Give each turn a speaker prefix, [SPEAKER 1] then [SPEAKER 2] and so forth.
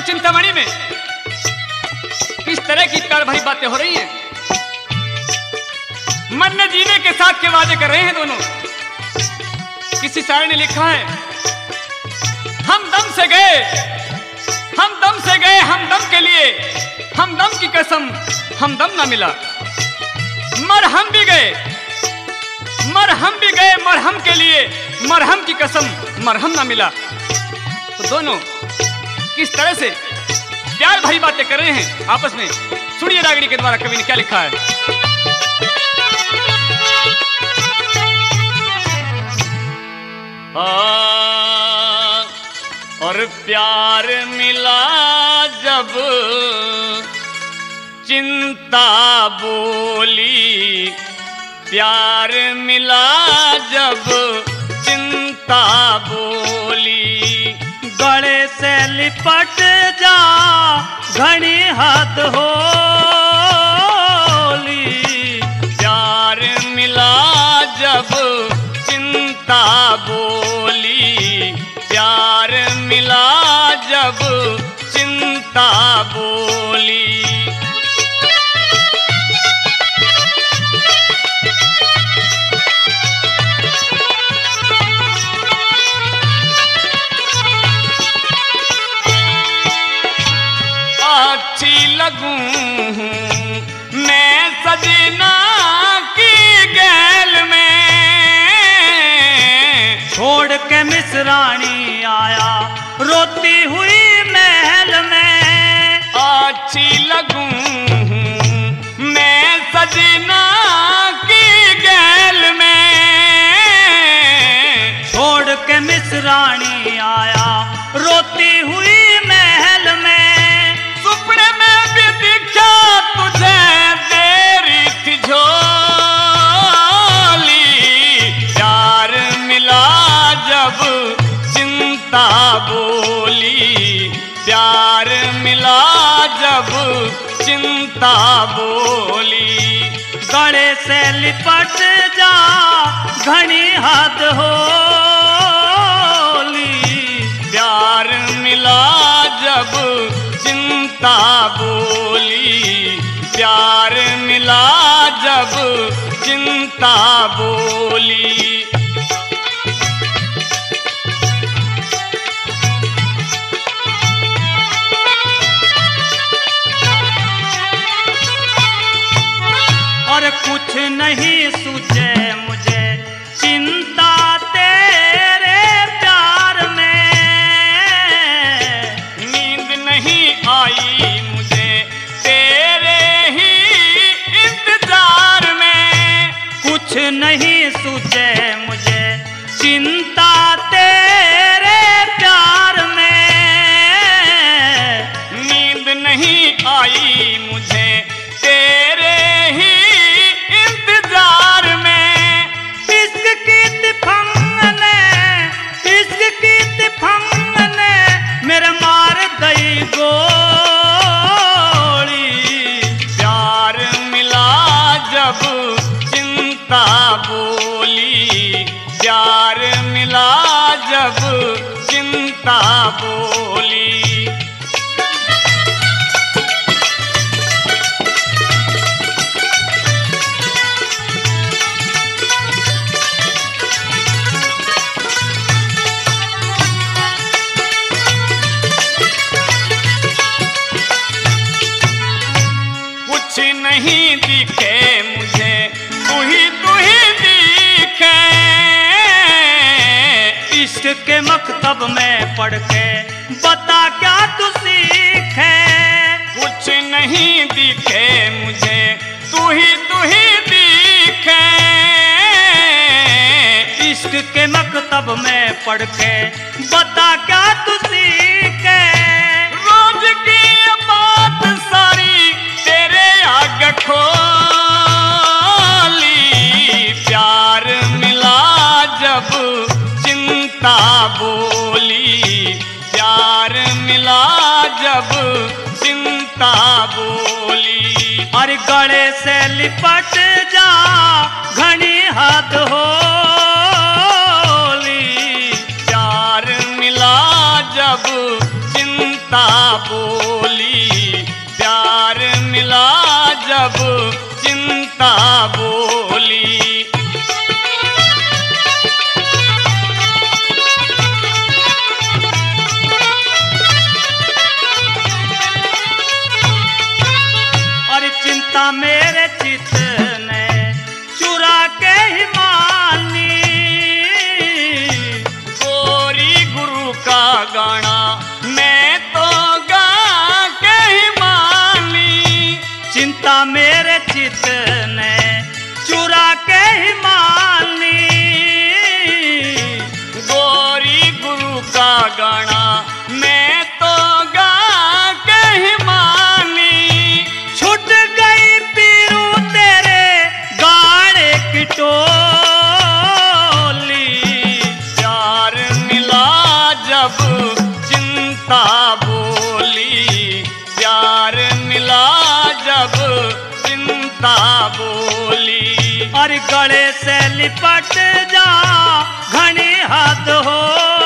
[SPEAKER 1] चिंतामणि में किस तरह की प्यार भरी बातें हो रही हैं। मरने जीने के साथ के वादे कर रहे हैं दोनों। किसी शायर ने लिखा है, हम दम से गए, हम दम से गए, हम दम के लिए, हम दम की कसम, हम दम ना मिला। मरहम भी गए, मरहम भी गए, मरहम के लिए, मरहम की कसम, मरहम ना मिला। तो दोनों किस तरह से प्यार भरी बातें कर रहे हैं आपस में। सुनिए रागिनी के द्वारा कवि ने क्या लिखा है। और प्यार मिला जब चिंता बोली, प्यार मिला जब चिंता बोली।
[SPEAKER 2] गले से लिपट जा घनी हद होली,
[SPEAKER 1] प्यार मिला जब चिंता बोली, प्यार मिला जब चिंता बोली। अच्छी लगूं मैं सजना की गैल में,
[SPEAKER 2] छोड़ के मिसरानी आया रोती हुई महल में।
[SPEAKER 1] अच्छी लगूं मैं सजना की गैल में,
[SPEAKER 2] छोड़ के मिसरानी आया रोती हुई महल में।
[SPEAKER 1] सुपने में भी दिखा तुझे तेरी तिजोरी, प्यार मिला जब चिंता बोली, प्यार मिला जब चिंता बोली।
[SPEAKER 2] गले से लिपट जा घनी हद होली,
[SPEAKER 1] प्यार मिला जब चिंता बोली, प्यार मिला जब चिंता बोली।
[SPEAKER 2] और कुछ नहीं सूझे मुझे चिंता तेरे प्यार में,
[SPEAKER 1] नींद नहीं आई मुझे तेरे ही इंतजार में।
[SPEAKER 2] कुछ नहीं सूझे मुझे चिंता तेरे प्यार में,
[SPEAKER 1] नींद नहीं आई मुझे तेरे ही इंतजार में।
[SPEAKER 2] इश्क की तिफंग ने मेरे मार दई गोली,
[SPEAKER 1] प्यार मिला जब चिंता बोली, प्यार मिला जब चिंता बोली। कुछ नहीं दिखे मुझे तू ही दिखे,
[SPEAKER 2] इश्क के मकतब में पढ़ के बता क्या तू सीखे।
[SPEAKER 1] कुछ नहीं दिखे मुझे तू ही दिखे,
[SPEAKER 2] इश्क के मकतब में पढ़ के बता क्या तू सीखे।
[SPEAKER 1] रोज की बात सारी तेरे आगे खोली, प्यार मिला जब चिंता बोली, प्यार मिला जब चिंता बोली।
[SPEAKER 2] और गले से लिपट जा घनी हद होली,
[SPEAKER 1] प्यार मिला जब चिंता चिंता बोली, प्यार मिला जब चिंता बोली।
[SPEAKER 2] और चिंता मेरे चित्त ने चुरा के ही मानी,
[SPEAKER 1] गोरी गुरु का गाना मैं तो गा के ही मानी।
[SPEAKER 2] चिंता मेरे चित्त ने चुरा के ही मानी,
[SPEAKER 1] गोरी गुरु का गाना मैं तो गा के ही मानी।
[SPEAKER 2] छूट गई पीरू तेरे गाने की टोली,
[SPEAKER 1] प्यार मिला जब चिंता बोली, प्यार मिला जब चिंता बोली।
[SPEAKER 2] और गले से लिपट जा घनी हद हो